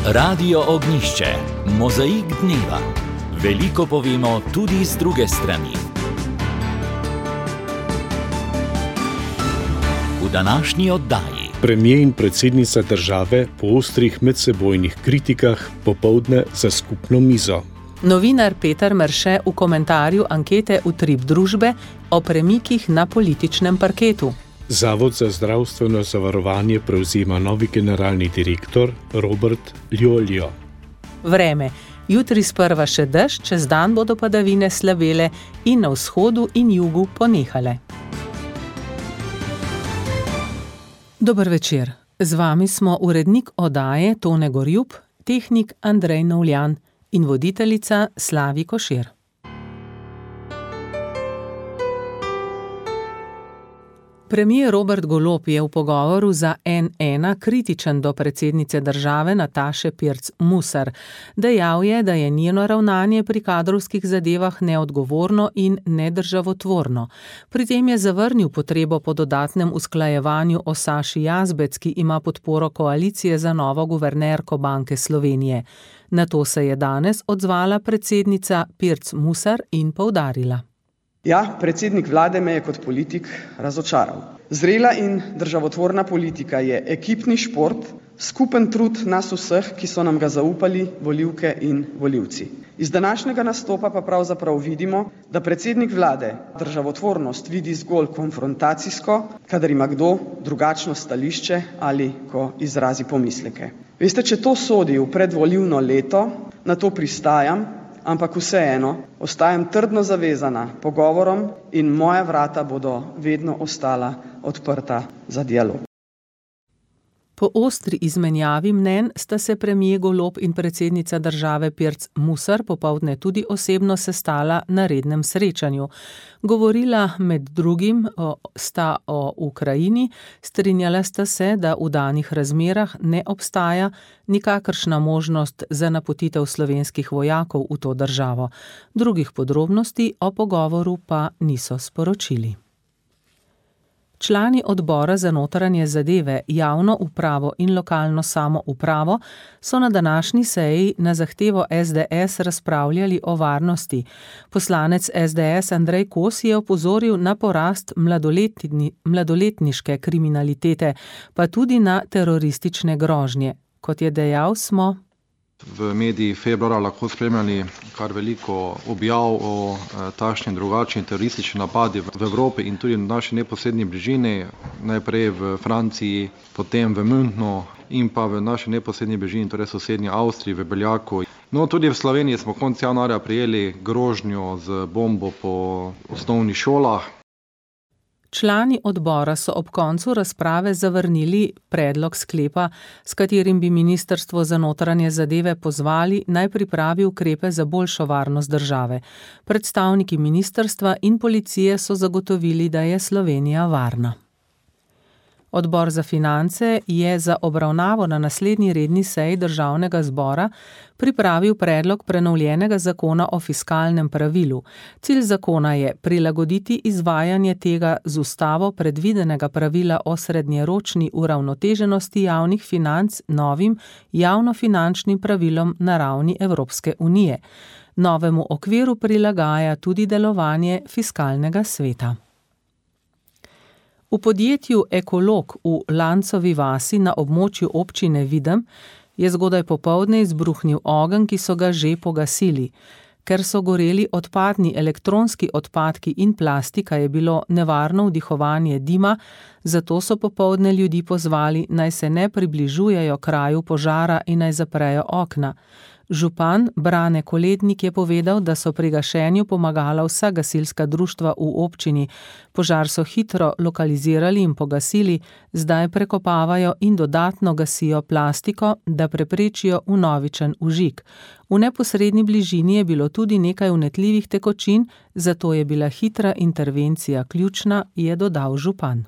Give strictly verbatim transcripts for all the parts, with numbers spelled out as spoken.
Radio Ognišče, mozaik dneva. Veliko povemo tudi z druge strani. V današnji oddaji Premier in predsednica države po ostrih medsebojnih kritikah popoldne za skupno mizo. Novinar Peter Merše v komentarju ankete Utrip družbe o premikih na političnem parketu. Zavod za zdravstveno zavarovanje prevzema novi generalni direktor Robert Ljoljo. Vreme. Jutri sprva še dež, čez dan bodo padavine slabele in na vzhodu in jugu ponehale. Dober večer. Z vami smo urednik oddaje Tone Gorjup, tehnik Andrej Novljan in voditeljica Slavi Košir. Premier Robert Golob je v pogovoru za en ena kritičen do predsednice države Nataše Pirc Musar. Dejal je, da je njeno ravnanje pri kadrovskih zadevah neodgovorno in nedržavotvorno. Pri tem je zavrnil potrebo po dodatnem usklajevanju o Saši Jazbec, ki ima podporo koalicije za novo guvernerko Banke Slovenije. Na to se je danes odzvala predsednica Pirc Musar in poudarila. Ja, predsednik vlade me je kot politik razočaral. Zrela in državotvorna politika je ekipni šport, skupen trud nas vseh, ki so nam ga zaupali volivke in volivci. Iz današnjega nastopa pa pravzaprav vidimo, da predsednik vlade državotvornost vidi zgolj konfrontacijsko, kadar ima kdo drugačno stališče ali ko izrazi pomisleke. Veste, če to sodi v predvolilno leto, na to pristajam, ampak vseeno, ostajam trdno zavezana pogovorom in moja vrata bodo vedno ostala odprta za dialog. Po ostri izmenjavi mnenj sta se premier Golob in predsednica države Pirc Musar popoldne tudi osebno sestala na rednem srečanju. Govorila med drugim o, sta o Ukrajini, strinjala sta se, da v danih razmerah ne obstaja nikakršna možnost za napotitev slovenskih vojakov v to državo. Drugih podrobnosti o pogovoru pa niso sporočili. Člani odbora za notranje zadeve, javno upravo in lokalno samoupravo so na današnji seji na zahtevo es de es razpravljali o varnosti. Poslanec es de es Andrej Kos je opozoril na porast mladoletni, mladoletniške kriminalitete, pa tudi na teroristične grožnje. Kot je dejal, smo v mediji februarja lahko spremljali kar veliko objav o e, takšni in drugačni teroristični napadi v Evropi in tudi v naši neposrednji bližini, najprej v Franciji, potem v Münchnu in pa v naši neposrednji bližini, torej sosednji Avstriji, v Beljaku. No, tudi v Sloveniji smo konec januarja prijeli grožnjo z bombo po osnovnih šolah. Člani odbora so ob koncu razprave zavrnili predlog sklepa, s katerim bi Ministrstvo za notranje zadeve pozvali naj pripravi ukrepe za boljšo varnost države. Predstavniki ministrstva in policije so zagotovili, da je Slovenija varna. Odbor za finance je za obravnavo na naslednji redni seji državnega zbora pripravil predlog prenovljenega zakona o fiskalnem pravilu. Cilj zakona je prilagoditi izvajanje tega z ustavo predvidenega pravila o srednjeročni uravnoteženosti javnih financ novim javnofinančnim pravilom na ravni Evropske unije. Novemu okviru prilagaja tudi delovanje fiskalnega sveta. V podjetju Ekolog v Lancovi vasi na območju občine Videm je zgodaj popoldne izbruhnil ogenj, ki so ga že pogasili. Ker so goreli odpadni elektronski odpadki in plastika, je bilo nevarno vdihovanje dima, zato so popoldne ljudi pozvali, naj se ne približujejo kraju požara in naj zaprejo okna. Župan Brane Kolednik je povedal, da so pri gašenju pomagala vsa gasilska društva v občini. Požar so hitro lokalizirali in pogasili, zdaj prekopavajo in dodatno gasijo plastiko, da preprečijo vnovičen vžig. V neposredni bližini je bilo tudi nekaj vnetljivih tekočin, zato je bila hitra intervencija ključna, je dodal župan.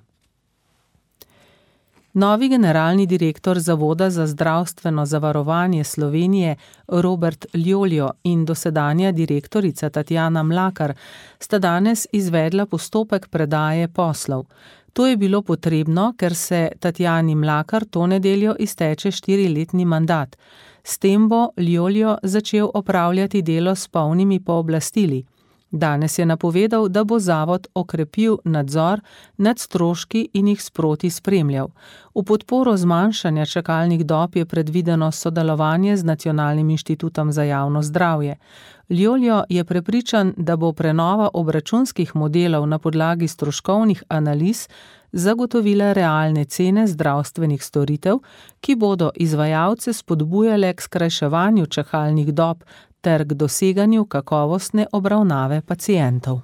Novi generalni direktor Zavoda za zdravstveno zavarovanje Slovenije Robert Ljoljo in dosedanja direktorica Tatjana Mlakar sta danes izvedla postopek predaje poslov. To je bilo potrebno, ker se Tatjani Mlakar to nedeljo izteče štiriletni mandat. S tem bo Ljoljo začel opravljati delo s polnimi pooblastili. Danes je napovedal, da bo zavod okrepil nadzor nad stroški in jih sproti spremljal. V podporo zmanjšanja čakalnih dob je predvideno sodelovanje z Nacionalnim inštitutom za javno zdravje. Ljoljo je prepričan, da bo prenova obračunskih modelov na podlagi stroškovnih analiz zagotovila realne cene zdravstvenih storitev, ki bodo izvajalce spodbujale k skrajševanju čakalnih dob ter k doseganju kakovostne obravnave pacientov.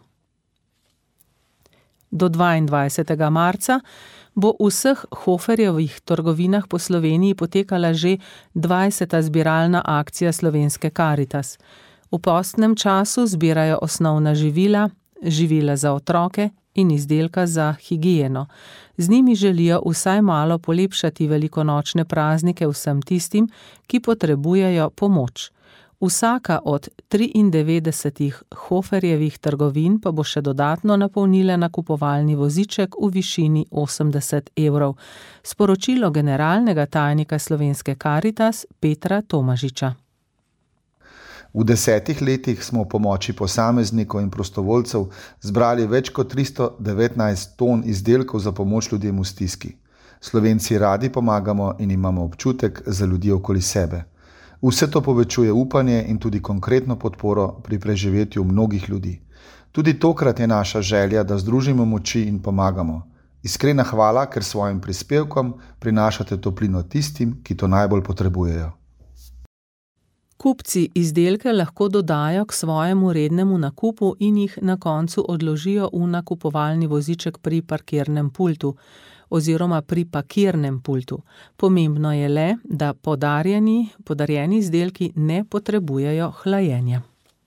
Do dvaindvajsetega marca bo v vseh Hoferjevih trgovinah po Sloveniji potekala že dvajseta zbiralna akcija Slovenske Karitas. V postnem času zbirajo osnovna živila, živila za otroke in izdelka za higieno. Z njimi želijo vsaj malo polepšati velikonočne praznike vsem tistim, ki potrebujejo pomoč. Vsaka od triindevetdesetih Hoferjevih trgovin pa bo še dodatno napolnila nakupovalni voziček v višini osemdeset evrov. Sporočilo generalnega tajnika Slovenske Karitas Petra Tomažiča. V desetih letih smo v pomoči posameznikov in prostovoljcev zbrali več kot tristo devetnajst ton izdelkov za pomoč ljudem v stiski. Slovenci radi pomagamo in imamo občutek za ljudi okoli sebe. Vse to povečuje upanje in tudi konkretno podporo pri preživetju mnogih ljudi. Tudi tokrat je naša želja, da združimo moči in pomagamo. Iskrena hvala, ker svojim prispevkom prinašate toplino tistim, ki to najbolj potrebujejo. Kupci izdelke lahko dodajo k svojemu rednemu nakupu in jih na koncu odložijo v nakupovalni voziček pri parkirnem pultu oziroma pri pakirnem pultu. Pomembno je le, da podarjeni, podarjeni izdelki ne potrebujejo hlajenja.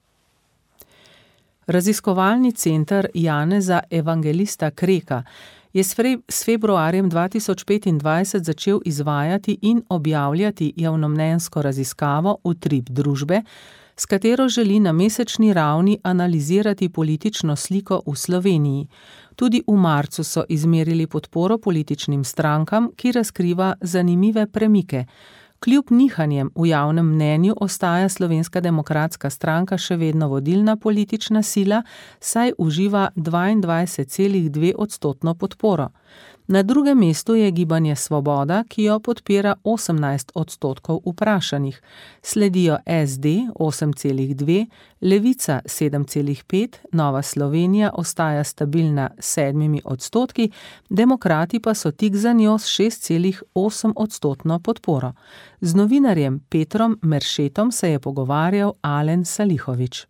Raziskovalni center Janeza Evangelista Kreka je s februarjem dva tisoč petindvajset začel izvajati in objavljati javnomnenjsko raziskavo Utrip družbe, s katero želi na mesečni ravni analizirati politično sliko v Sloveniji. Tudi v marcu so izmerili podporo političnim strankam, ki razkriva zanimive premike. Kljub nihanjem v javnem mnenju ostaja Slovenska demokratska stranka še vedno vodilna politična sila, saj uživa dvaindvajset celih dve odstotno podporo. Na drugem mestu je Gibanje Svoboda, ki jo podpira osemnajst odstotkov vprašanih. Sledijo es de osem celih dve, Levica sedem celih pet, Nova Slovenija ostaja stabilna s sedmimi odstotki, Demokrati pa so tik za njo s šest celih osem odstotno podporo. Z novinarjem Petrom Meršetom se je pogovarjal Alen Salihovič.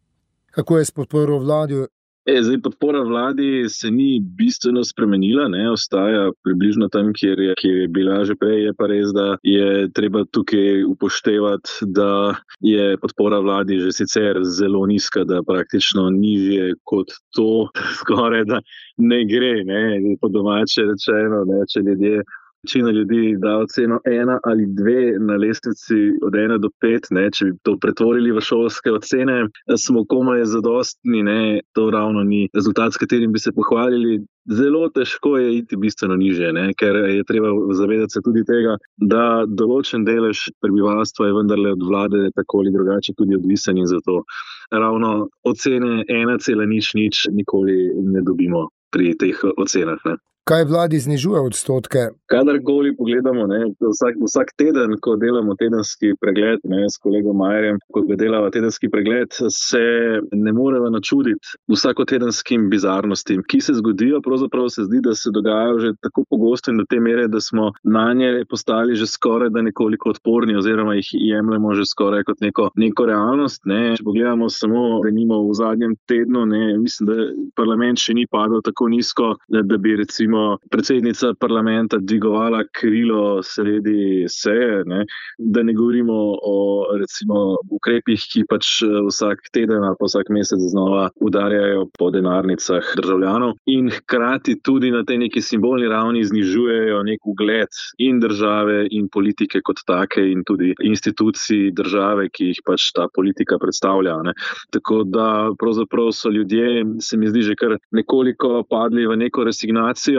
Kako je s podporo vladi? E, zdaj, podpora vladi se ni bistveno spremenila, ne, ostaja približno tam, kjer je, kjer je bila že prej. Je pa res, da je treba tukaj upoštevati, da je podpora vladi že sicer zelo nizka, da praktično nižje kot to skoraj da ne gre, ne, po domače rečeno, ne, če ljudje Večina ljudi da oceno ena ali dve na lestvici od ena do pet, ne, če bi to pretvorili v šolske ocene, smo komaj zadostni, ne, to ravno ni rezultat, s katerim bi se pohvalili. Zelo težko je iti bistveno nižje, ne, ker je treba zavedati se tudi tega, da določen delež prebivalstva je vendarle od vlade tako ali drugače tudi odvisen in zato ravno ocene ena cela nič nič nikoli ne dobimo pri teh ocenah, ne. Kaj vladi znižuje odstotke? Kadarkoli pogledamo, ne, vsak, vsak teden, ko delamo tedenski pregled, ne, s kolegom Majerjem, ko ga delava tedenski pregled, se ne moremo načuditi vsakotedenskim bizarnostim, ki se zgodijo. Pravzaprav se zdi, da se dogajajo že tako pogosto in do te mere, da smo nanje postali že skoraj da nekoliko odporni oziroma jih jemljemo že skoraj kot neko, neko realnost. Ne. Če pogledamo samo, da nimo v zadnjem tednu, ne, mislim, da parlament še ni padel tako nizko, da, da bi recimo predsednica parlamenta dvigovala krilo sredi seje, ne, da ne govorimo o recimo ukrepih, ki pač vsak teden ali pa vsak mesec znova udarjajo po denarnicah državljanov in hkrati tudi na tej neki simbolni ravni znižujejo nek ugled in države in politike kot take in tudi institucij države, ki jih pač ta politika predstavlja, ne. Tako da pravzaprav so ljudje, se mi zdi, že kar nekoliko padli v neko resignacijo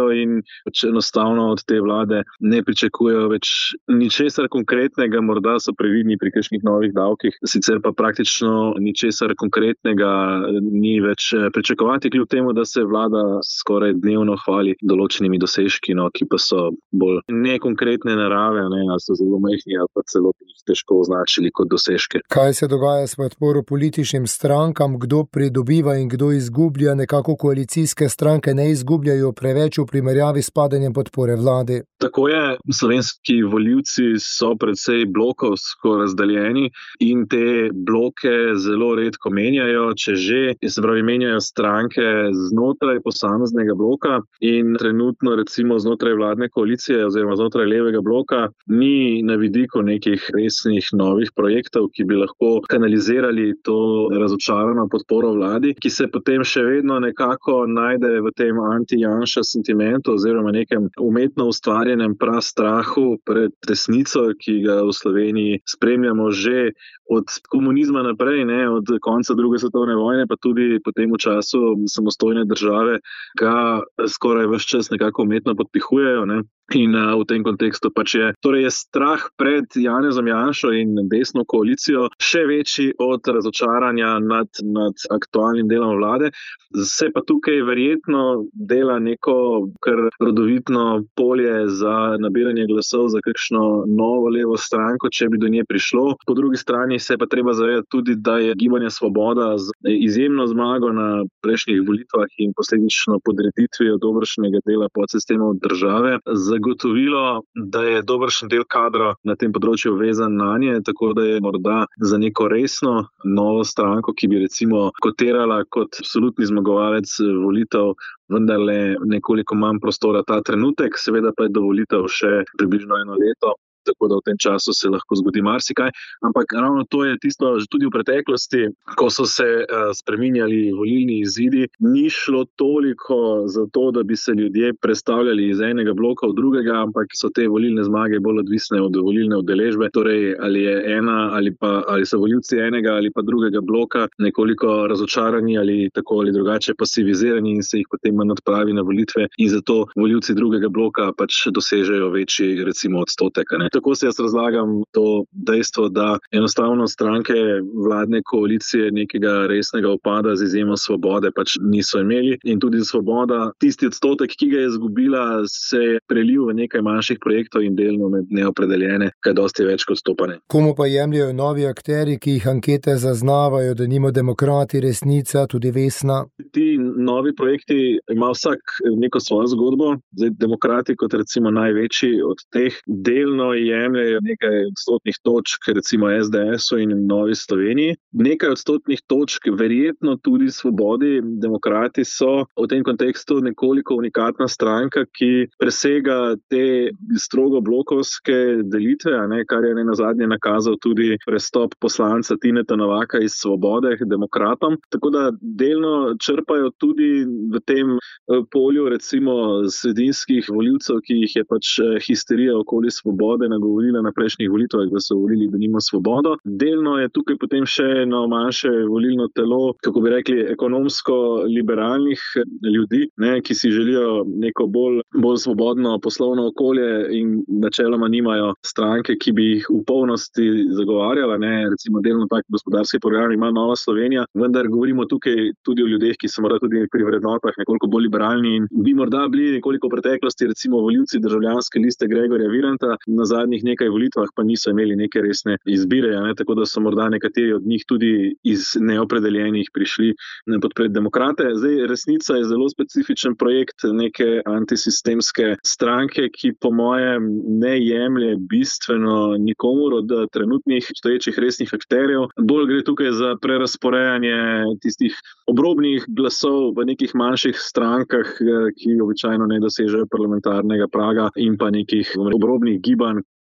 silo in pač enostavno od te vlade ne pričakujejo več ničesar konkretnega, morda so previdni pri kakšnih novih davkih, sicer pa praktično ničesar konkretnega ni več pričakovati, kljub temu, da se vlada skoraj dnevno hvali določenimi dosežki, no, ki pa so bolj nekonkretne narave, ne, ali so zelo majhni ali pa celo težko označili kot dosežke. Kaj se dogaja s podporo političnim strankam, kdo pridobiva in kdo izgublja? Nekako koalicijske stranke ne izgubljajo preveč v primerjavi s padanjem podpore vladi. Tako je, slovenski volivci so precej blokovsko razdeljeni in te bloke zelo redko menjajo, če že, se pravi, menjajo stranke znotraj posameznega bloka in trenutno recimo znotraj vladne koalicije oziroma znotraj levega bloka ni na vidiku nekih resnih novih projektov, ki bi lahko kanalizirali to razočarano podporo vladi, ki se potem še vedno nekako najde v tem anti-Janša sentimentu oziroma nekem umetno ustvarjenem prastrahu pred resnico, ki ga v Sloveniji spremljamo že od komunizma naprej, ne, od konca druge svetovne vojne, pa tudi potem v času samostojne države, ga skoraj ves čas nekako umetno podpihujejo, ne. In a, v tem kontekstu pač je, torej je strah pred Janezom Janšo in desno koalicijo še večji od razočaranja nad, nad aktualnim delom vlade. Se pa tukaj verjetno dela neko kar rodovitno polje za nabiranje glasov za kakšno novo levo stranko, če bi do nje prišlo. Po drugi strani se pa treba zavedati tudi, da je Gibanje Svoboda z izjemno zmago na prejšnjih volitvah in posledično podreditvijo dobršnega dela podsistemov države zagotovilo, da je dobršen del kadra na tem področju vezan na nje, tako da je morda za neko resno novo stranko, ki bi recimo kotirala kot absolutni zmagovalec volitev, vendarle nekoliko manj prostora ta trenutek, seveda pa je do volitev še približno eno leto. Tako da v tem času se lahko zgodi marsikaj. Ampak ravno to je tisto, že tudi v preteklosti, ko so se uh, spreminjali volilni izidi, ni šlo toliko za to, da bi se ljudje prestavljali iz enega bloka v drugega, ampak so te volilne zmage bolj odvisne od volilne udeležbe. Torej, ali je ena ali pa ali so volivci enega ali pa drugega bloka nekoliko razočarani ali tako ali drugače pasivizirani in se jih potem manj odpravi na volitve in zato volivci drugega bloka pač dosežejo večji recimo odstotek, ne. Tako se jaz razlagam to dejstvo, da enostavno stranke vladne koalicije nekega resnega upada z izjemo Svobode pač niso imeli in tudi Svoboda, tisti odstotek, ki ga je izgubila, se je prelil v nekaj manjših projektov in delno med neopredeljene, kaj dosti več kot stopane. Komu pa jemljajo novi akteri, ki jih ankete zaznavajo, da nimo Demokrati, Resnica, tudi Vesna? Ti novi projekti ima vsak neko svojo zgodbo. Zdaj, Demokrati kot recimo največji od teh delno jemljajo nekaj odstotnih točk recimo es de esu in Novi Sloveniji. Nekaj odstotnih točk verjetno tudi Svobodi. Demokrati so v tem kontekstu nekoliko unikatna stranka, ki presega te strogo blokovske delitve, a ne, kar je nenazadnje nakazal tudi prestop poslanca Tineta Novaka iz Svobode k Demokratom. Tako da delno črpajo tudi v tem polju recimo sredinskih volivcev, ki jih je pač histerija okoli Svobode nagovorila na prejšnjih volitvah, da so volili denimo Svobodo. Delno je tukaj potem še eno manjše volilno telo, kako bi rekli, ekonomsko-liberalnih ljudi, ne, ki si želijo neko bolj, bolj svobodno poslovno okolje in načeloma nimajo stranke, ki bi jih v polnosti zagovarjala. Ne. Recimo delno tak gospodarski program ima Nova Slovenija, vendar govorimo tukaj tudi o ljudeh, ki so morda tudi pri vrednotah nekoliko bolj liberalni in bi morda bili nekoliko v preteklosti recimo volivci Državljanske liste Gregorja Viranta, na zadnjih nekaj volitvah pa niso imeli neke resne izbire, ne, tako da so morda nekateri od njih tudi iz neopredeljenih prišli podpreti Demokrate. Zdaj, Resnica je zelo specifičen projekt neke antisistemske stranke, ki po mojem ne jemlje bistveno nikomur od trenutnih stoječih resnih akterjev. Bolj gre tukaj za prerazporejanje tistih obrobnih glasov v nekih manjših strankah, ki običajno ne dosežejo parlamentarnega praga in pa nekih obrobnih gibanj,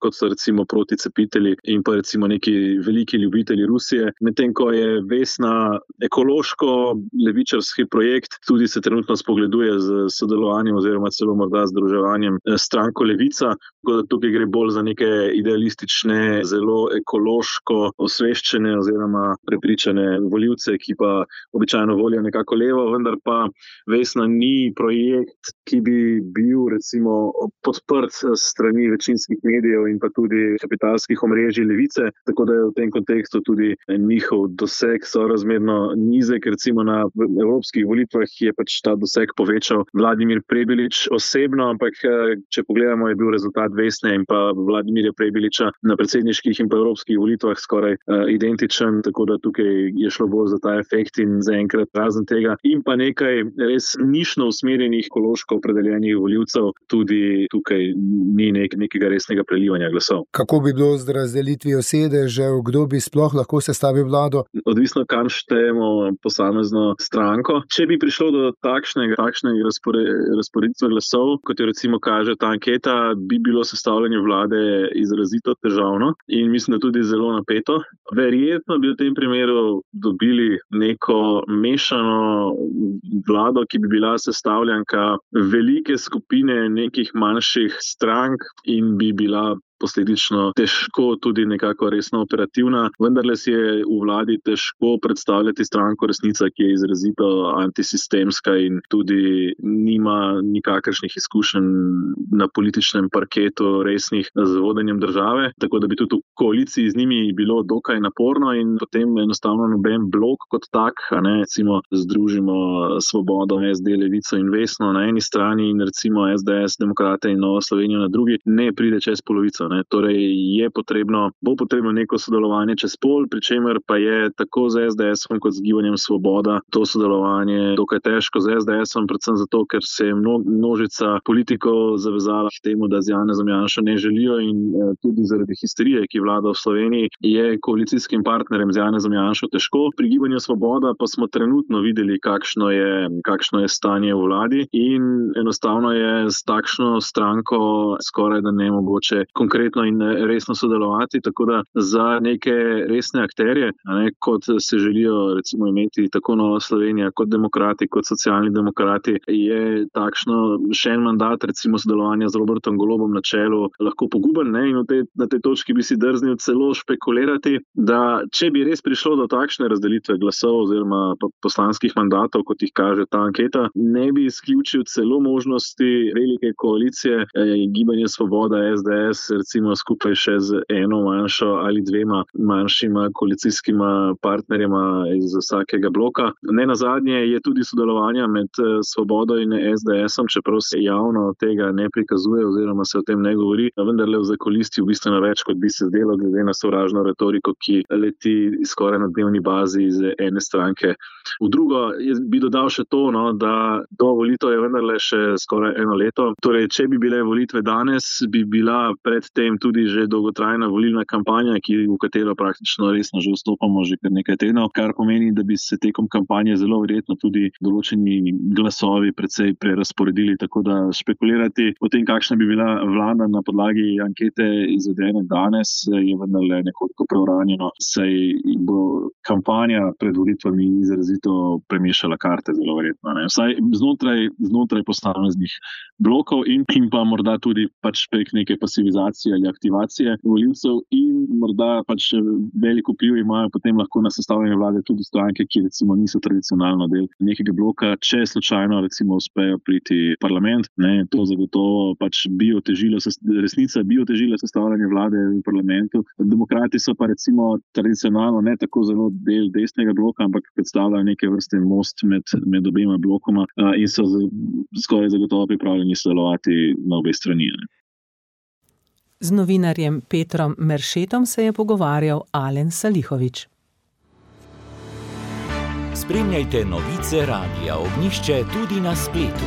kot so recimo proticepitelji in pa recimo neki veliki ljubitelji Rusije, medtem ko je Vesna ekološko-levičarski projekt, tudi se trenutno spogleduje z sodelovanjem oziroma celo morda združevanjem stranko Levica, tako da tukaj gre bolj za neke idealistične, zelo ekološko osveščene oziroma prepričane volivce, ki pa običajno volijo nekako levo, vendar pa Vesna ni projekt, ki bi bil recimo podprt strani večinskih medijev in pa tudi kapitalskih omrežij levice, tako da je v tem kontekstu tudi njihov doseg sorazmerno nizek. Recimo na evropskih volitvah je pač ta doseg povečal Vladimir Prebilič osebno, ampak če pogledamo, je bil rezultat Vesne in pa Vladimirja Prebiliča na predsedniških in pa evropskih volitvah skoraj uh, identičen, tako da tukaj je šlo bolj za ta efekt in zaenkrat razen tega in pa nekaj res nišno usmerjenih ekološko opredeljenih volivcev, tudi tukaj ni nek, nekega resnega prelivanja glasov. Kako bi bilo z razdelitvijo sedežev, kdo bi sploh lahko sestavil vlado? Odvisno, kam štejemo posamezno stranko. Če bi prišlo do takšnega, takšnega razpore, razporeditve glasov, kot jo recimo kaže ta anketa, bi bilo sestavljanje vlade izrazito težavno in mislim, da tudi zelo napeto. Verjetno bi v tem primeru dobili neko mešano vlado, ki bi bila sestavljanka velike skupine nekih manjših strank in bi bila posledično težko tudi nekako resno operativna, vendarle si je v vladi težko predstavljati stranko Resnica, ki je izrazito antisistemska in tudi nima nikakršnih izkušenj na političnem parketu resnih z vodenjem države, tako da bi tudi v koaliciji z njimi bilo dokaj naporno in potem enostavno noben blok kot tak, a ne, recimo združimo Svobodo, S D, Levico in Vesno na eni strani in recimo S D S, Demokrate in Novo Slovenijo na drugi, ne pride čez polovico. Ne. Torej je potrebno, bo potrebno neko sodelovanje čez pol, pri čemer pa je tako z S D S-om kot z Gibanjem Svoboda to sodelovanje dokaj težko z S D S-om, predvsem zato, ker se je množica politikov zavezala k temu, da z Janezom Janšo ne želijo in eh, tudi zaradi histerije, ki vlada v Sloveniji, je koalicijskim partnerjem z Janezom Janšo težko. Pri Gibanju Svoboda pa smo trenutno videli, kakšno je, kakšno je stanje v vladi in enostavno je s takšno stranko skoraj da nemogoče konkretno in resno sodelovati, tako da za neke resne akterje, ne, kot se želijo recimo imeti tako Nova Slovenija, kot demokrati, kot socialni demokrati, je takšno še en mandat recimo sodelovanja z Robertom Golobom na čelu lahko poguben, ne, in te, na tej točki bi si drznil celo špekulirati, da če bi res prišlo do takšne razdelitve glasov oziroma poslanskih mandatov, kot jih kaže ta anketa, ne bi izključil celo možnosti velike koalicije eh, Gibanje Svoboda, S D S, recimo skupaj še z eno manjšo ali dvema manjšima koalicijskima partnerjema iz vsakega bloka. Ne nazadnje je tudi sodelovanja med Svobodo in S D S-om, čeprav se javno tega ne prikazuje oziroma se o tem ne govori, vendar le v zakolisti v bistvu več, kot bi se zdelo, glede na sovražno retoriko, ki leti skoraj na dnevni bazi iz ene stranke. V drugo bi dodal še to, no, da do volitev je vendarle še skoraj eno leto. Torej, če bi bile volitve danes, bi bila predtem tudi že dolgotrajna volilna kampanja, ki, v katero praktično resno že vstopamo že kar nekaj tednov, kar pomeni, da bi se tekom kampanje zelo verjetno tudi določeni glasovi precej prerasporedili, tako da špekulirati o tem, kakšna bi bila vlada na podlagi ankete izvedene danes, je vendarle nekoliko preuranjeno, saj bo kampanja pred volitvami izrazito premešala karte, zelo verjetno. Ne. Vsaj znotraj, znotraj posameznih blokov in, in pa morda tudi pač prek neke pasivizacije ali aktivacije volivcev in morda pač veliko vpliv imajo potem lahko na sestavljanje vlade tudi stranke, ki recimo niso tradicionalno del nekega bloka, če slučajno recimo uspejo priti v parlament, ne, to zagotovo pač bi otežilo, resnica bi otežila sestavljanje vlade v parlamentu. Demokrati so pa recimo tradicionalno ne tako zelo del desnega bloka, ampak predstavljajo neke vrste most med, med obema blokoma a, in so z, skoraj zagotovo pripravljeni sodelovati na obe strani. Ne. Z novinarjem Petrom Meršetom se je pogovarjal Alen Salihović. Spremljajte novice Radia Ognjišče tudi na spletu.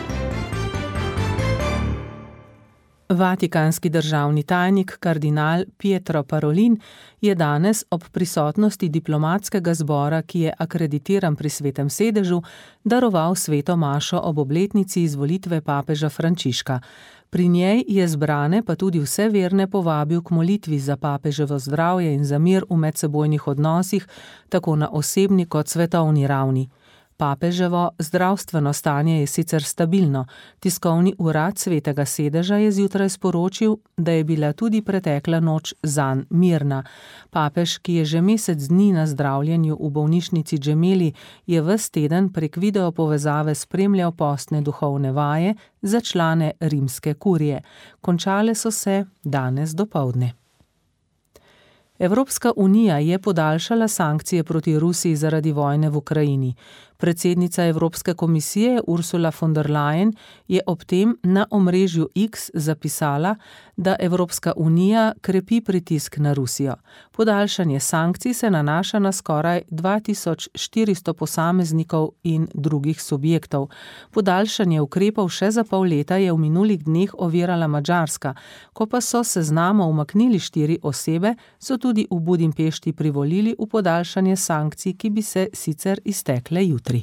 Vatikanski državni tajnik kardinal Pietro Parolin je danes ob prisotnosti diplomatskega zbora, ki je akreditiran pri Svetem sedežu, daroval sveto mašo ob obletnici izvolitve papeža Frančiška. Pri njej je zbrane pa tudi vse verne povabil k molitvi za papeževo zdravje in za mir v medsebojnih odnosih, tako na osebni kot svetovni ravni. Papeževo zdravstveno stanje je sicer stabilno. Tiskovni urad Svetega sedeža je zjutraj sporočil, da je bila tudi pretekla noč zanj mirna. Papež, ki je že mesec dni na zdravljenju v bolnišnici Gemelli, je ves teden prek video povezave spremljal postne duhovne vaje za člane rimske kurije. Končale so se danes dopoldne. Evropska unija je podaljšala sankcije proti Rusiji zaradi vojne v Ukrajini. Predsednica Evropske komisije Ursula von der Leyen je ob tem na omrežju X zapisala, da Evropska unija krepi pritisk na Rusijo. Podaljšanje sankcij se nanaša na skoraj dva tisoč štiristo posameznikov in drugih subjektov. Podaljšanje ukrepov še za pol leta je v minulih dneh ovirala Madžarska. Ko pa so seznama umaknili štiri osebe, so tudi v Budimpešti privolili v podaljšanje sankcij, ki bi se sicer iztekle jutri.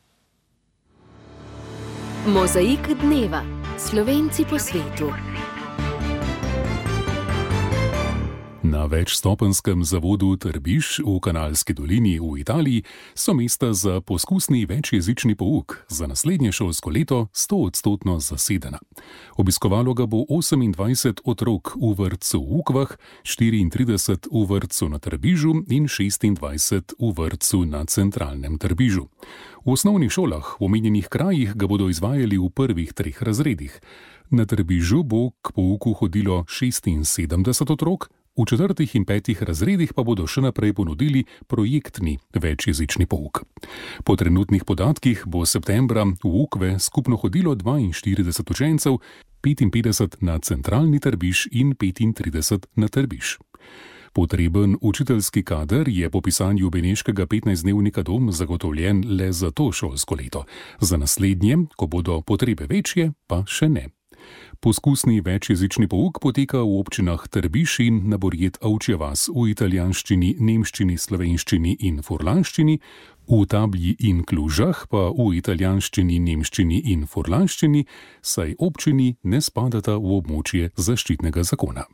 Mozaik dneva. Slovenci po svetu. Na večstopenjskem zavodu Trbiž v Kanalski dolini v Italiji so mesta za poskusni večjezični pouk za naslednje šolsko leto stoodstotno zasedena. Obiskovalo ga bo osemindvajset otrok v vrtcu v Ukvah, štiriintrideset v vrtcu na Trbižu in šestindvajset v vrtcu na centralnem Trbižu. V osnovnih šolah v omenjenih krajih ga bodo izvajali v prvih treh razredih. Na Trbižu bo k pouku hodilo šestinsedemdeset otrok, v četrtih in petih razredih pa bodo še naprej ponudili projektni večjezični pouk. Po trenutnih podatkih bo septembra v Ukve skupno hodilo dvainštirideset učencev, petinpetdeset na centralni Trbiž in petintrideset na Trbiž. Potreben učiteljski kader je po pisanju beneškega petnajstdnevnika Dom zagotovljen le za to šolsko leto. Za naslednje, ko bodo potrebe večje, pa še ne. Poskusni večjezični pouk poteka v občinah Trbiž in Naborjet Ovčja vas v italijanščini, nemščini, slovenščini in furlanščini, v Tablji in Klužah pa v italijanščini, nemščini in furlanščini, saj občini ne spadata v območje zaščitnega zakona.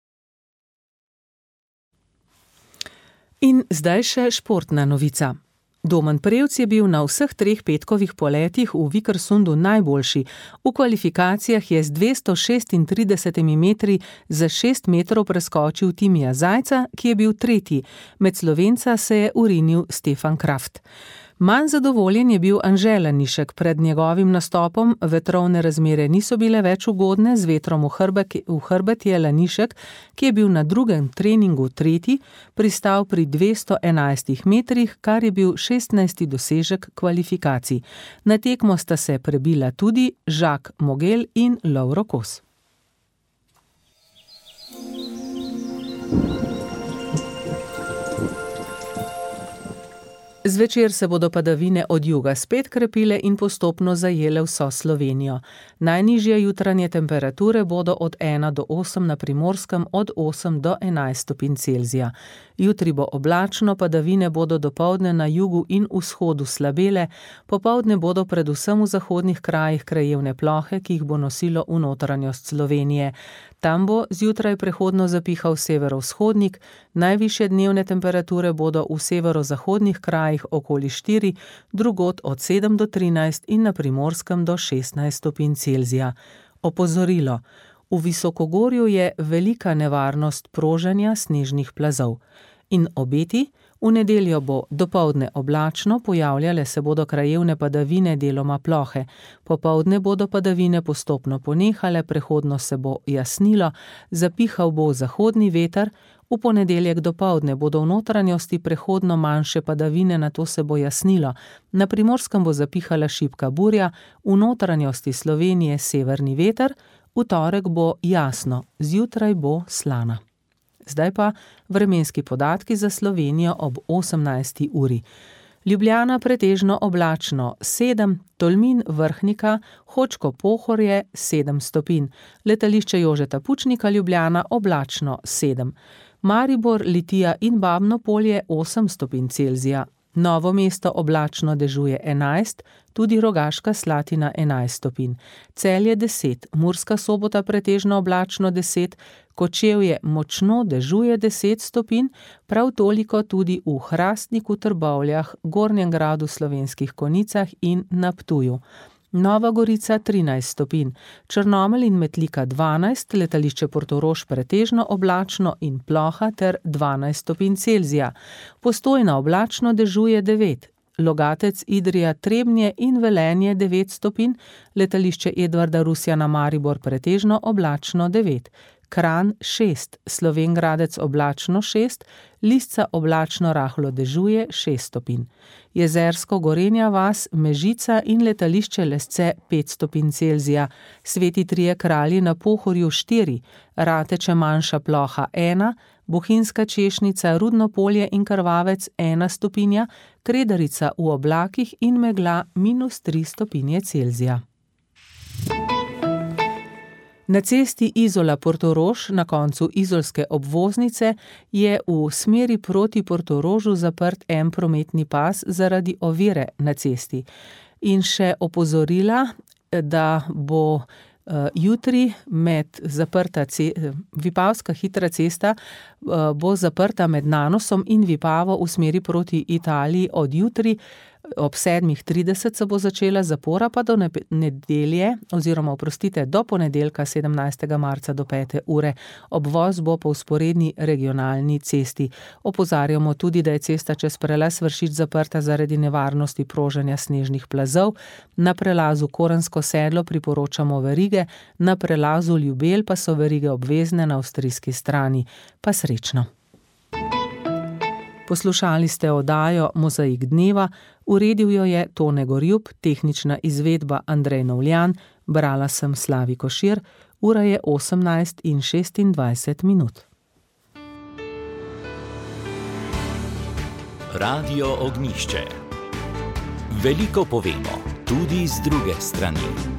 In zdaj še športna novica. Domen Prevc je bil na vseh treh petkovih poletih v Vikersundu najboljši. V kvalifikacijah je z dvesto šestintridesetimi metri za šest metrov preskočil Timija Zajca, ki je bil tretji. Med Slovenca se je urinil Stefan Kraft. Manj zadovoljen je bil Anže Lanišek. Pred njegovim nastopom vetrovne razmere niso bile več ugodne, z vetrom v hrbet, v hrbet je Lanišek, ki je bil na drugem treningu tretji, pristal pri dvesto enajstih metrih, kar je bil šestnajsti dosežek kvalifikacij. Na tekmo sta se prebila tudi Žak Mogel in Lovro Kos. Zvečer se bodo padavine od juga spet krepile in postopno zajele vso Slovenijo. Najnižje jutranje temperature bodo od ena do osem na Primorskem, od osem do enajst stopinj Celzija. Jutri bo oblačno, padavine bodo dopoldne na jugu in vzhodu slabele, popoldne bodo predvsem v zahodnih krajih krajevne plohe, ki jih bo nosilo v notranjost Slovenije. Tam bo zjutraj prehodno zapihal severovzhodnik, najvišje dnevne temperature bodo v severozahodnih krajih okoli štiri, drugod od sedem do trinajst in na Primorskem do šestnajst stopinj Celzija. Opozorilo. V visokogorju je velika nevarnost proženja snežnih plazov. In obeti, v nedeljo bo dopoldne oblačno, pojavljale se bodo krajevne padavine, deloma plohe. Popoldne bodo padavine postopno ponehale, prehodno se bo jasnilo, zapihal bo zahodni veter, v ponedeljek dopoldne bodo v notranjosti prehodno manjše padavine, nato se bo jasnilo. Na Primorskem bo zapihala šibka burja, v notranjosti Slovenije severni veter, v torek bo jasno, zjutraj bo slana. Zdaj pa vremenski podatki za Slovenijo ob osemnajsti uri. Ljubljana pretežno oblačno sedem, Tolmin, Vrhnika, Hočko, Pohorje sedem stopinj, letališče Jožeta Pučnika Ljubljana oblačno sedem, Maribor, Litija in Babno Polje osem stopinj Celzija, Novo Mesto oblačno dežuje enajst, tudi Rogaška Slatina enajst stopinj. Celje deset, Murska Sobota pretežno oblačno deset, Kočevje močno dežuje deset stopinj, prav toliko tudi v Hrastniku, Trbovljah, Gornjem Gradu, Slovenskih Konjicah in na Ptuju. Nova Gorica trinajst stopinj, Črnomelj in Metlika dvanajst, letališče Portorož pretežno oblačno in ploha ter dvanajst stopinj Celzija. Postojna oblačno dežuje devet, Logatec, Idrija, Trebnje in Velenje devet stopinj, letališče Edvarda Rusjana Maribor pretežno oblačno devet. Kranj šest, Slovenj Gradec oblačno šest, Lisca oblačno rahlo dežuje šest stopinj. Jezersko, Gorenja vas, Mežica in letališče Lesce pet stopinj Celzija, Sveti Trije Kralji na Pohorju štiri, Rateče manjša ploha ena, Bohinjska Češnica, Rudno Polje in Krvavec ena stopinja, Kredarica v oblakih in megla minus tri stopinje Celzija. Na cesti Izola-Portorož na koncu izolske obvoznice je v smeri proti Portorožu zaprt en prometni pas zaradi ovire na cesti. In še opozorila, da bo uh, jutri med zaprta ce- Vipavska hitra cesta uh, bo zaprta med Nanosom in Vipavo v smeri proti Italiji od jutri. Ob sedmih trideset se bo začela zapora, pa do nedelje, oziroma oprostite, do ponedeljka sedemnajstega marca do pete ure. Obvoz bo po vzporedni regionalni cesti. Opozarjamo tudi, da je cesta čez prelaz Vršič zaprta zaradi nevarnosti proženja snežnih plazov. Na prelazu Korensko sedlo priporočamo verige, na prelazu Ljubelj pa so verige obvezne na avstrijski strani. Pa srečno! Poslušali ste oddajo Mozaik dneva, uredil jo je Tone Gorjup, tehnična izvedba Andrej Novljan, brala sem Slavi Košir, ura je osemnajst in šestindvajset minut. Radio Ognjišče. Veliko povemo, tudi z druge strani.